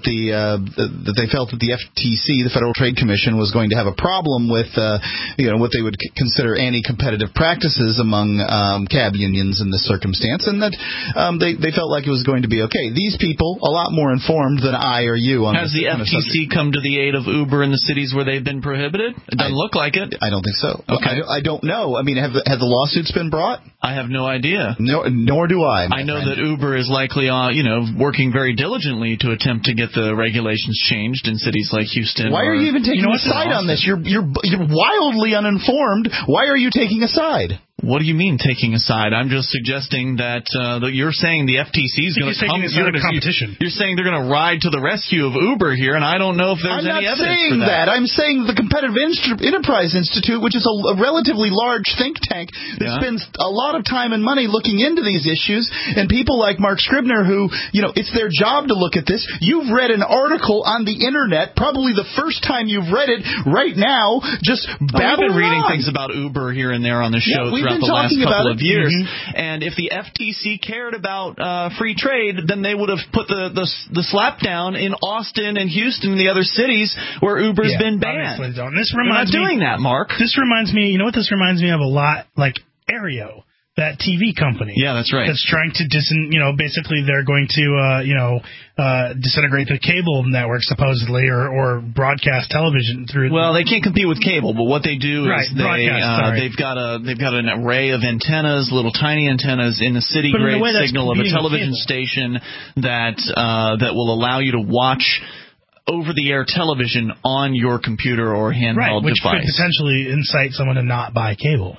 uh, that they felt that the F T C, the Federal Trade Commission, was going to have a problem with, uh, you know, what they would c- consider anti-competitive practices among um, cab unions in this circumstance, and that um, they they felt like it was going to be okay. These people, a lot more informed than I or you on Has this the kind F T C of subject. come to the aid of Uber in the cities where they've been prohibited? It doesn't I, look like it. I don't think so. Okay. I, I don't know. I mean, have the, have the lawsuits been brought? I have no idea. No, nor do I. I know friend. that Uber is likely, uh, you know, working very diligently to attempt to get the regulations changed in cities like Houston. Why or, are you even taking you know, a side on this? You're you're you're wildly uninformed. Why are you taking a side? What do you mean taking a side? I'm just suggesting that, uh, that you're saying the F T C is going to come. You're gonna, competition. You're saying they're going to ride to the rescue of Uber here, and I don't know if there's I'm any not evidence saying for that. that. I'm saying the Competitive Inst- Enterprise Institute, which is a, a relatively large think tank that Yeah. spends a lot of time and money looking into these issues, and people like Mark Scribner, who, you know, it's their job to look at this. You've read an article on the internet, probably the first time you've read it, right now, just Oh, we've babbling been reading on. things about Uber here and there on the show Yeah, we've throughout been the last talking couple about of it. years. Mm-hmm. And if the F T C cared about uh, free trade, then they would have put the, the the slap down in Austin and Houston and the other cities where Uber's Yeah, been banned. obviously don't. This They're reminds not me, doing that, Mark. This reminds me, you know what this reminds me of a lot? Like Aereo, that T V company. Yeah, that's right. That's trying to dis, you know, basically they're going to, uh, you know, uh, disintegrate the cable network supposedly, or, or broadcast television through. Well, they can't compete with cable, but what they do Right, is they broadcast, uh, sorry. they've got a they've got an array of antennas, little tiny antennas in the city But in a grade way that's signal of a competing with television cable. station that uh, that will allow you to watch over-the-air television on your computer or handheld right, which device. could potentially incite someone to not buy cable.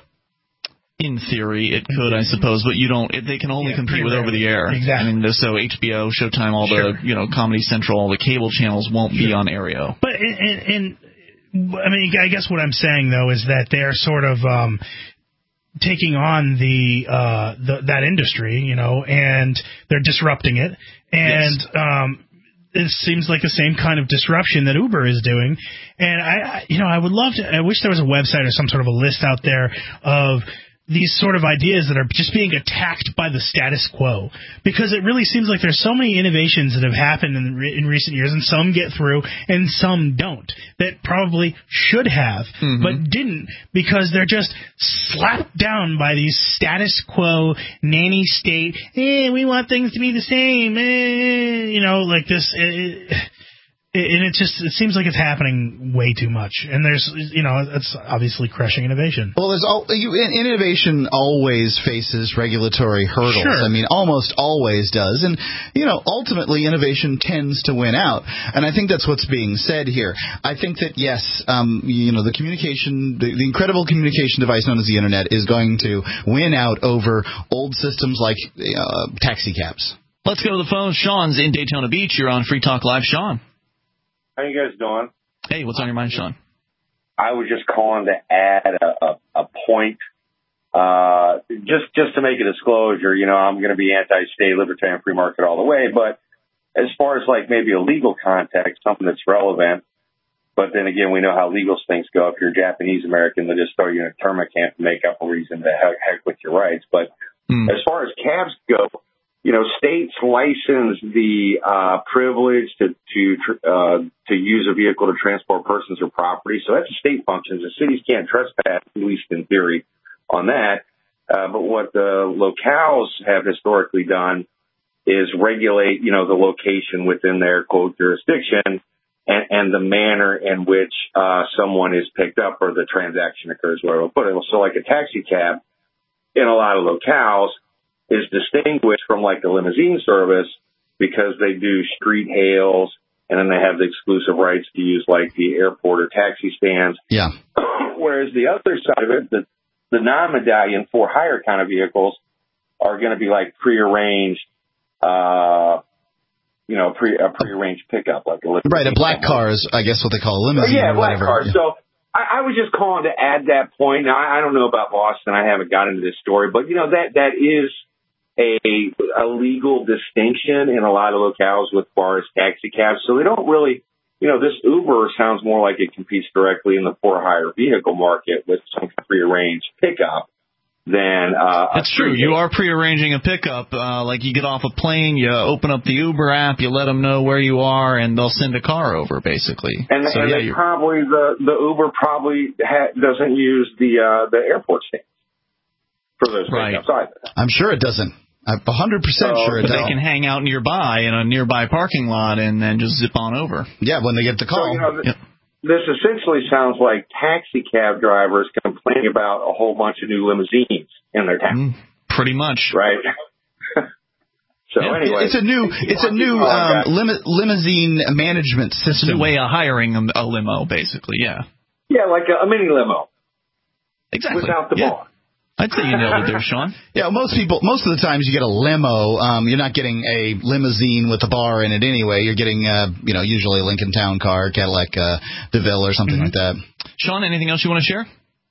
In theory, it could, I suppose, but you don't. It, they can only Yeah, compete pretty with rarely. over the air. Exactly. I mean, so H B O, Showtime, all Sure. the you know Comedy Central, all the cable channels won't be on Aereo. But in, in, in, I mean, I guess what I'm saying though is that they're sort of um, taking on the, uh, the that industry, you know, and they're disrupting it, and Yes. um, it seems like the same kind of disruption that Uber is doing. And I, I, you know, I would love to. I wish there was a website or some sort of a list out there of these sort of ideas that are just being attacked by the status quo, because it really seems like there's so many innovations that have happened in, re- in recent years, and some get through and some don't, that probably should have, Mm-hmm. but didn't, because they're just slapped down by these status quo nanny state. Eh, we want things to be the same. Eh, you know, like this. Eh, and it just it seems like it's happening way too much, and there's you know it's obviously crushing innovation. Well, there's all, you, innovation always faces regulatory hurdles. Sure. I mean, almost always does. And, you know, ultimately innovation tends to win out. And I think that's what's being said here. I think that, yes, um, you know, the communication, the, the incredible communication device known as the Internet is going to win out over old systems like uh, taxi cabs. Let's go to the phone. Sean's in Daytona Beach. You're on Free Talk Live. Sean. How you guys doing? Hey, what's on your mind, Sean? I was just calling to add a, a, a point, uh, just just to make a disclosure. You know, I'm going to be anti-state, libertarian, free market all the way. But as far as like maybe a legal context, something that's relevant. But then again, we know how legal things go. If you're Japanese American, they'll just throw you in a internment camp and make up a reason to heck, heck with your rights. But mm. as far as cabs go, you know, states license the uh, privilege to to uh, to use a vehicle to transport persons or property. So that's a state function. The cities can't trespass, at least in theory, on that. Uh, but what the locales have historically done is regulate, you know, the location within their quote jurisdiction and, and the manner in which uh, someone is picked up or the transaction occurs. Where we'll put it. So, like a taxi cab in a lot of locales is distinguished from like the limousine service because they do street hails and then they have the exclusive rights to use like the airport or taxi stands. Yeah. Whereas the other side of it, the, the non-medallion for hire kind of vehicles are going to be like prearranged, uh, you know, pre, a prearranged pickup. like a Right, a black car is, I guess, what they call a limousine yeah, or black whatever. car. Yeah. So I, I was just calling to add that point. Now, I, I don't know about Boston. I haven't got into this story. But, you know, that that is a, a legal distinction in a lot of locales with far as taxi cabs. So they don't really, you know, this Uber sounds more like it competes directly in the for-hire vehicle market with some prearranged pickup. than uh, It's true. You are prearranging a pickup. Uh, like you get off a plane, you open up the Uber app, you let them know where you are, and they'll send a car over, basically. And, so, and yeah, they you're, probably the the Uber probably ha- doesn't use the uh, the airport stand for those right. pickups either. I'm sure it doesn't. I'm one hundred percent so, sure it but doesn't. they can hang out nearby in a nearby parking lot and then just zip on over. Yeah, when they get the call. So, you know, th- yep. This essentially sounds like taxi cab drivers complaining about a whole bunch of new limousines in their town. Mm, pretty much. Right? So yeah. anyway, it's a new it's a new um, lim- limousine management system. It's a new way of hiring a, a limo, basically. Yeah. Yeah, like a, a mini limo. Exactly. Without the yeah. bar. I'd say you nailed it there, Sean. Yeah, most people, most of the times you get a limo. Um, you're not getting a limousine with a bar in it anyway. You're getting, uh, you know, usually a Lincoln Town Car, Cadillac uh, DeVille or something mm-hmm. like that. Sean, anything else you want to share?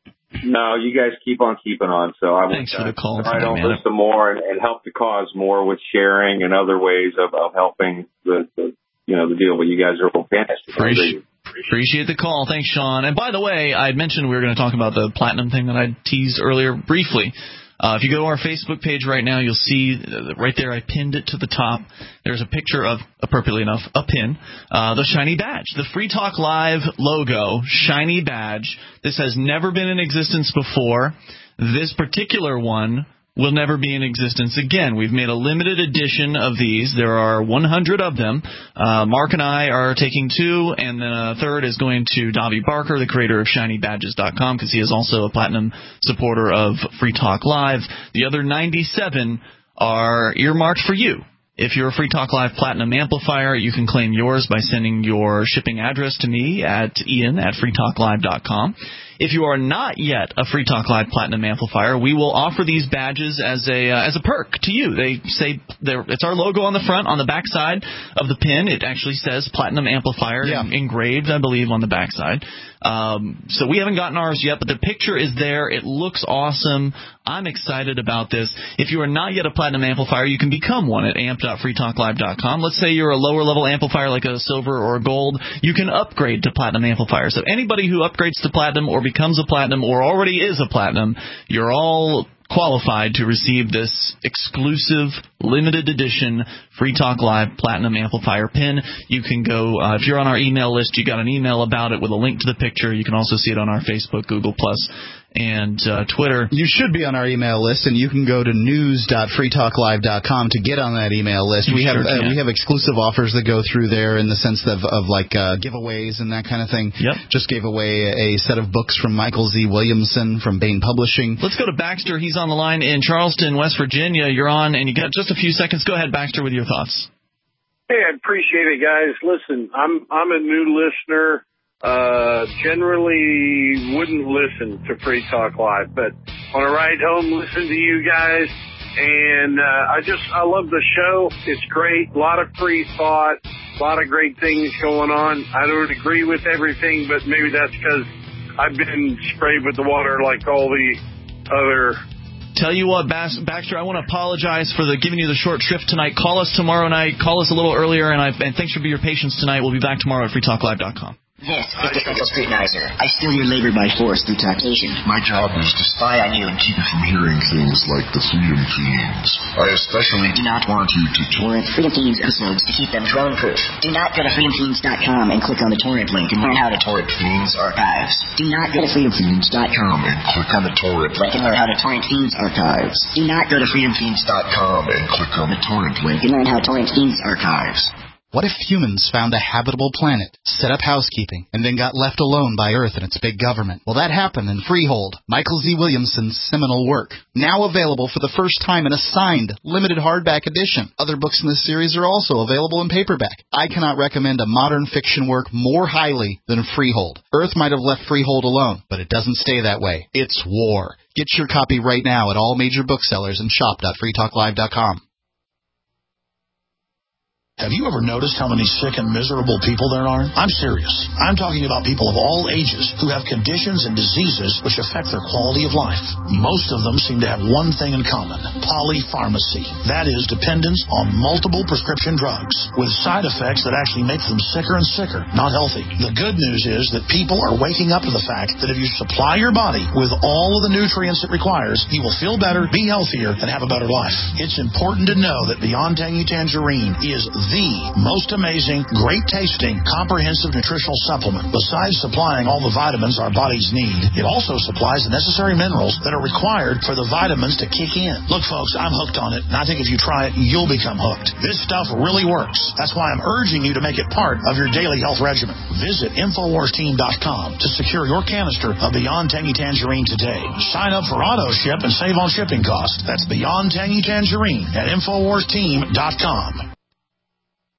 No, you guys keep on keeping on. So I Thanks for the call. I don't listen more and, and help the cause more with sharing and other ways of, of helping the, the, you know, the deal. But you guys are fantastic. Appreciate, appreciate the call. Thanks, Sean. And by the way, I had mentioned we were going to talk about the platinum thing that I teased earlier briefly. Uh, if you go to our Facebook page right now, you'll see uh, right there I pinned it to the top. There's a picture of, appropriately enough, a pin, uh, the shiny badge, the Free Talk Live logo, shiny badge. This has never been in existence before. This particular one will never be in existence again. We've made a limited edition of these. There are one hundred of them. Uh, Mark and I are taking two, and then a third is going to Davi Barker, the creator of shiny badges dot com, because he is also a platinum supporter of Free Talk Live. The other ninety-seven are earmarked for you. If you're a Free Talk Live Platinum Amplifier, you can claim yours by sending your shipping address to me at ian at free talk live dot com. If you are not yet a Free Talk Live Platinum Amplifier, we will offer these badges as a uh, as a perk to you. They say it's our logo on the front. On the back side of the pin, it actually says Platinum Amplifier yeah. engraved, I believe, on the back side. Um, so we haven't gotten ours yet, but the picture is there. It looks awesome. I'm excited about this. If you are not yet a Platinum Amplifier, you can become one at amp dot free talk live dot com. Let's say you're a lower-level amplifier like a silver or a gold. You can upgrade to Platinum Amplifier. So anybody who upgrades to Platinum or becomes a Platinum or already is a Platinum, you're all qualified to receive this exclusive, limited edition Free Talk Live Platinum Amplifier pin. You can go, uh, if you're on our email list, you got an email about it with a link to the picture. You can also see it on our Facebook, Google Plus, and uh, Twitter. You should be on our email list, and you can go to news dot free talk live dot com to get on that email list. You we have sure uh, we have exclusive offers that go through there in the sense of, of like uh, giveaways and that kind of thing. Yep. Just gave away a set of books from Michael Z. Williamson from Bain Publishing. Let's go to Baxter. He's on the line in Charleston, West Virginia. You're on, and you got just a few seconds. Go ahead, Baxter, with your thoughts. Hey, I appreciate it, guys. Listen, I'm I'm a new listener. Uh, generally wouldn't listen to Free Talk Live, but on a ride home, listen to you guys. And, uh, I just, I love the show. It's great. A lot of free thought, a lot of great things going on. I don't agree with everything, but maybe that's because I've been sprayed with the water like all the other. Tell you what, Bas- Baxter, I want to apologize for the giving you the short shrift tonight. Call us tomorrow night. Call us a little earlier, and, I, and thanks for your patience tonight. We'll be back tomorrow at free talk live dot com. This is the Federal Scrutinizer. I steal your labor by force through taxation. My job is to spy on you and keep you from hearing things like the Freedom Fiends. I especially do not want you to torrent Freedom Fiends episodes to keep them drone-proof. Do not go to freedom fiends dot com and click on the torrent link and learn how to torrent Fiends archives. Do not go to freedom fiends dot com and click on the torrent link and learn how to torrent Fiends archives. Do not go to freedom fiends dot com and click on the torrent link and learn how to torrent Fiends archives. What if humans found a habitable planet, set up housekeeping, and then got left alone by Earth and its big government? Well, that happened in Freehold, Michael Z. Williamson's seminal work. Now available for the first time in a signed, limited hardback edition. Other books in this series are also available in paperback. I cannot recommend a modern fiction work more highly than Freehold. Earth might have left Freehold alone, but it doesn't stay that way. It's war. Get your copy right now at all major booksellers and shop dot free talk live dot com. Have you ever noticed how many sick and miserable people there are? I'm serious. I'm talking about people of all ages who have conditions and diseases which affect their quality of life. Most of them seem to have one thing in common: polypharmacy. That is, dependence on multiple prescription drugs with side effects that actually make them sicker and sicker, not healthy. The good news is that people are waking up to the fact that if you supply your body with all of the nutrients it requires, you will feel better, be healthier, and have a better life. It's important to know that Beyond Tangy Tangerine is the most amazing, great-tasting, comprehensive nutritional supplement. Besides supplying all the vitamins our bodies need, it also supplies the necessary minerals that are required for the vitamins to kick in. Look, folks, I'm hooked on it, and I think if you try it, you'll become hooked. This stuff really works. That's why I'm urging you to make it part of your daily health regimen. Visit Infowars Team dot com to secure your canister of Beyond Tangy Tangerine today. Sign up for auto ship and save on shipping costs. That's Beyond Tangy Tangerine at Infowars Team dot com.